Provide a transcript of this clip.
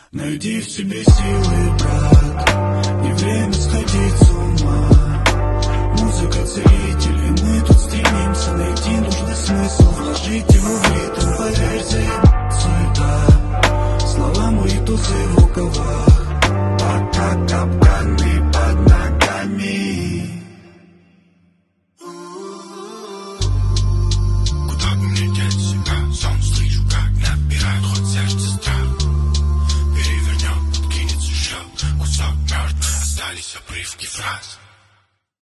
Найди в себе силы, брат, не время сходить с ума. Музыка целитель, и мы тут стремимся найти нужный смысл, вложить его в ритм. Поверь, суета, слова мои тусы в рукавах, пока капканы.